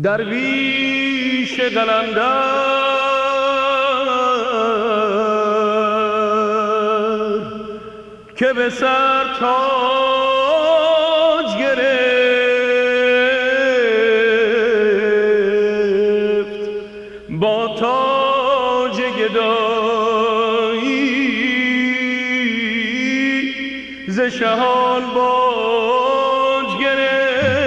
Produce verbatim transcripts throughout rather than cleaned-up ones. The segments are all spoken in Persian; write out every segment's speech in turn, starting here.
درویش قلندر که به سر تاج گرفت با تاج گدایی ز شهان باج گرفت.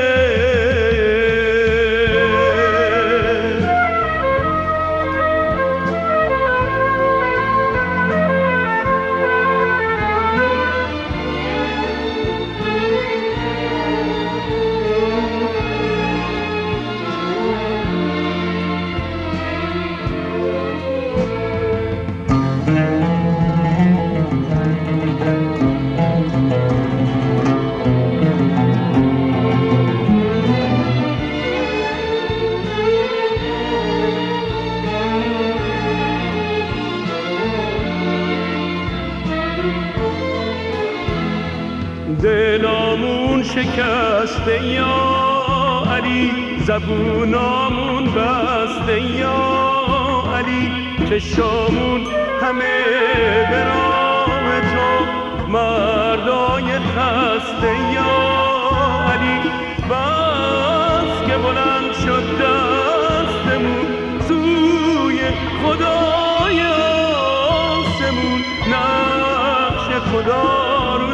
دلامون شکسته یا علی، زبونامون بسته یا علی، چشامون همه به نام تو، مردای خسته یا علی. بس که بلند شد دستمون سوی خدای آسمون، نقش خدا رو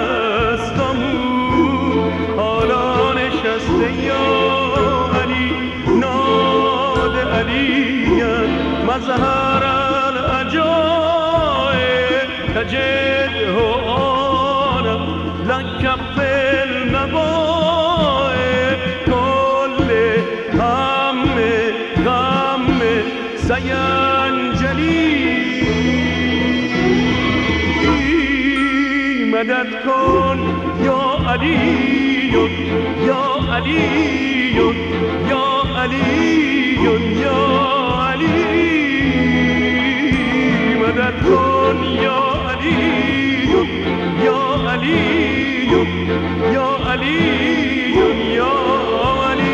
دستمون حالا نشسته یا علی. ناد علیت مظهر العجائب، تجده آنم لک بالنوائب. کل هم غم سینجلی، مدد کن یا علی یا علی یا علی یا علی، مدد کن یا علی یا علی یا علی یا علی.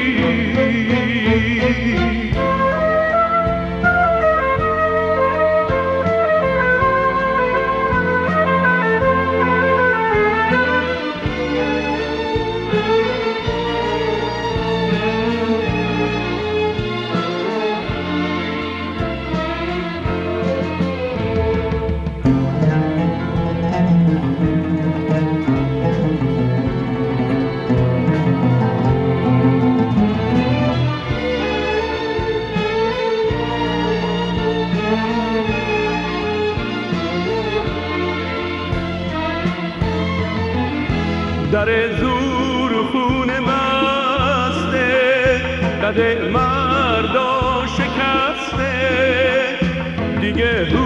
در زور خون بسته، قد مردا شکسته، دیگه رو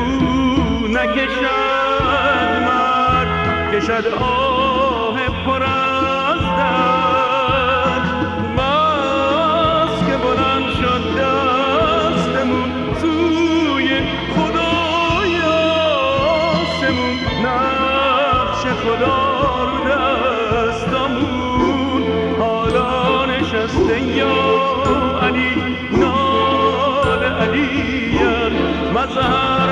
نکشد مرد، کشد آه پر از درد. بس که بلند شد دستمون سوی خدای آسمون، نقش خدا رو دستمون حالا نشسته یا علی. نال علیت مظهر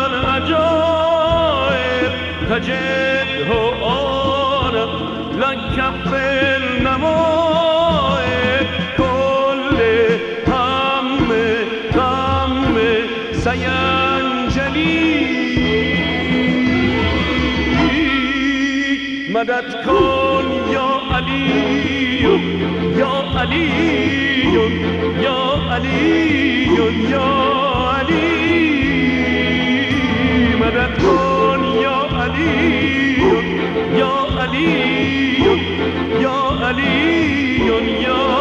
العجائب، تجده آنم لک بالنوائب. کل هم غم سینجلی، مدد کن یا علی یا علی یا علی یا علی، مدد کن یا علی یا علی یا علی یا